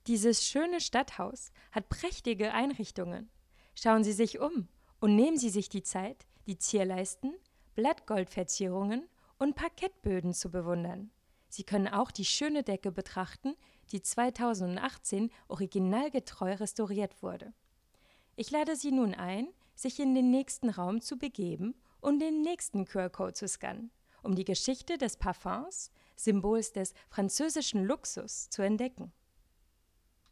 Dieses schöne Stadthaus hat prächtige Einrichtungen. Schauen Sie sich um und nehmen Sie sich die Zeit, die Zierleisten, Blattgoldverzierungen und Parkettböden zu bewundern. Sie können auch die schöne Decke betrachten, die 2018 originalgetreu restauriert wurde. Ich lade Sie nun ein, sich in den nächsten Raum zu begeben und den nächsten QR-Code zu scannen, um die Geschichte des Parfums, Symbols des französischen Luxus, zu entdecken.